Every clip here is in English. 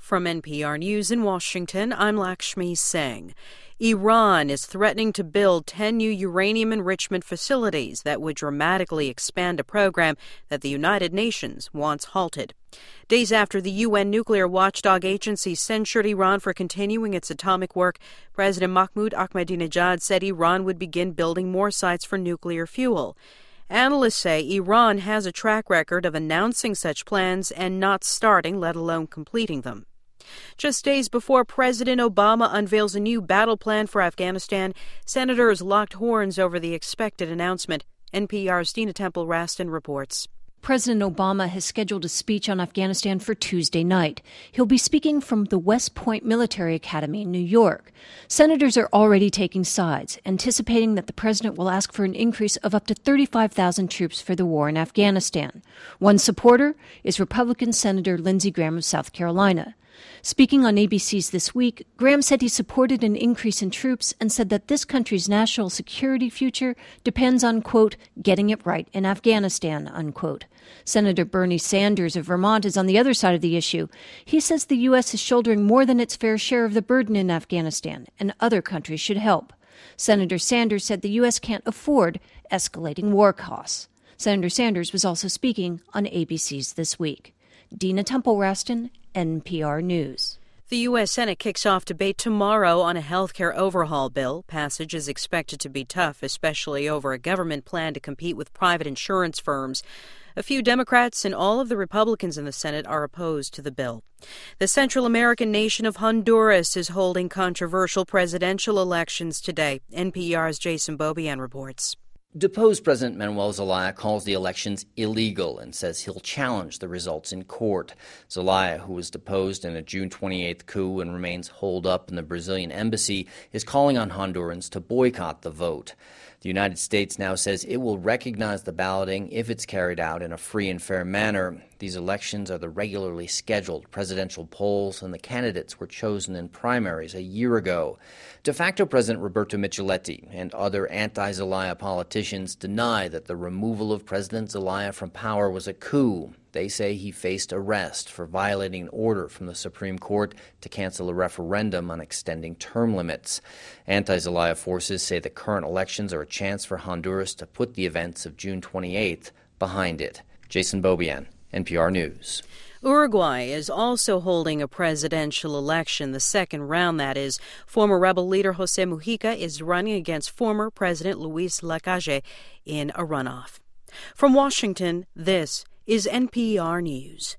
From NPR News in Washington, I'm Lakshmi Singh. Iran is threatening to build 10 new uranium enrichment facilities that would dramatically expand a program that the United Nations wants halted. Days after the UN nuclear watchdog agency censured Iran for continuing its atomic work, President Mahmoud Ahmadinejad said Iran would begin building more sites for nuclear fuel. Analysts say Iran has a track record of announcing such plans and not starting, let alone completing them. Just days before President Obama unveils a new battle plan for Afghanistan, senators locked horns over the expected announcement. NPR's Dina Temple-Raston reports. President Obama has scheduled a speech on Afghanistan for Tuesday night. He'll be speaking from the West Point Military Academy in New York. Senators are already taking sides, anticipating that the president will ask for an increase of up to 35,000 troops for the war in Afghanistan. One supporter is Republican Senator Lindsey Graham of South Carolina. Speaking on ABC's This Week, Graham said he supported an increase in troops and said that this country's national security future depends on, quote, getting it right in Afghanistan, unquote. Senator Bernie Sanders of Vermont is on the other side of the issue. He says the U.S. is shouldering more than its fair share of the burden in Afghanistan, and other countries should help. Senator Sanders said the U.S. can't afford escalating war costs. Senator Sanders was also speaking on ABC's This Week. Dina Temple-Raston, NPR News. The U.S. Senate kicks off debate tomorrow on a health care overhaul bill. Passage is expected to be tough, especially over a government plan to compete with private insurance firms. A few Democrats and all of the Republicans in the Senate are opposed to the bill. The Central American nation of Honduras is holding controversial presidential elections today. NPR's Jason Beaubien reports. Deposed President Manuel Zelaya calls the elections illegal and says he'll challenge the results in court. Zelaya, who was deposed in a June 28th coup and remains holed up in the Brazilian embassy, is calling on Hondurans to boycott the vote. The United States now says it will recognize the balloting if it's carried out in a free and fair manner. These elections are the regularly scheduled presidential polls, and the candidates were chosen in primaries a year ago. De facto President Roberto Micheletti and other anti-Zelaya politicians deny that the removal of President Zelaya from power was a coup. They say he faced arrest for violating an order from the Supreme Court to cancel a referendum on extending term limits. Anti-Zelaya forces say the current elections are a chance for Honduras to put the events of June 28th behind it. Jason Beaubien, NPR News. Uruguay is also holding a presidential election, the second round, that is. Former rebel leader José Mujica is running against former President Luis Lacalle in a runoff. From Washington, this is NPR News.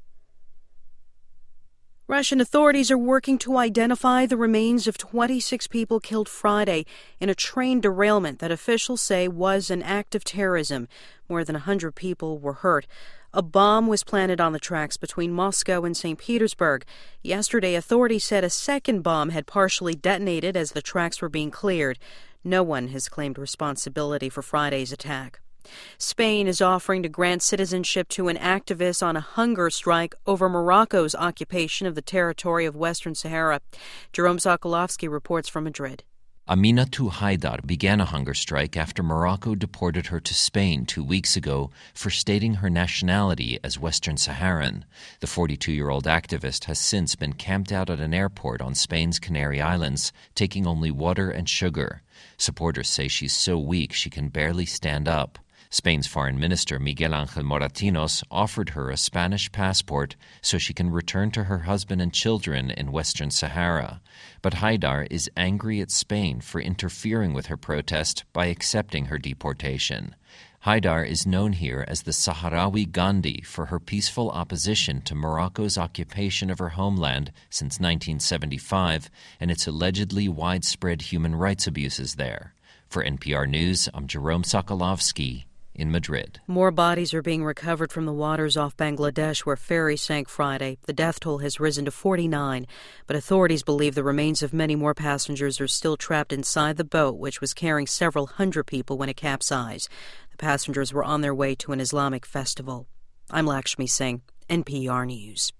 Russian authorities are working to identify the remains of 26 people killed Friday in a train derailment that officials say was an act of terrorism. More than 100 people were hurt. A bomb was planted on the tracks between Moscow and St. Petersburg. Yesterday, authorities said a second bomb had partially detonated as the tracks were being cleared. No one has claimed responsibility for Friday's attack. Spain is offering to grant citizenship to an activist on a hunger strike over Morocco's occupation of the territory of Western Sahara. Jerome Sokolovsky reports from Madrid. Aminatou Haidar began a hunger strike after Morocco deported her to Spain 2 weeks ago for stating her nationality as Western Saharan. The 42-year-old activist has since been camped out at an airport on Spain's Canary Islands, taking only water and sugar. Supporters say she's so weak she can barely stand up. Spain's Foreign Minister Miguel Ángel Moratinos offered her a Spanish passport so she can return to her husband and children in Western Sahara. But Haidar is angry at Spain for interfering with her protest by accepting her deportation. Haidar is known here as the Sahrawi Gandhi for her peaceful opposition to Morocco's occupation of her homeland since 1975 and its allegedly widespread human rights abuses there. For NPR News, I'm Jerome Sokolovsky in Madrid. More bodies are being recovered from the waters off Bangladesh where ferries sank Friday. The death toll has risen to 49, but authorities believe the remains of many more passengers are still trapped inside the boat, which was carrying several hundred people when it capsized. The passengers were on their way to an Islamic festival. I'm Lakshmi Singh, NPR News.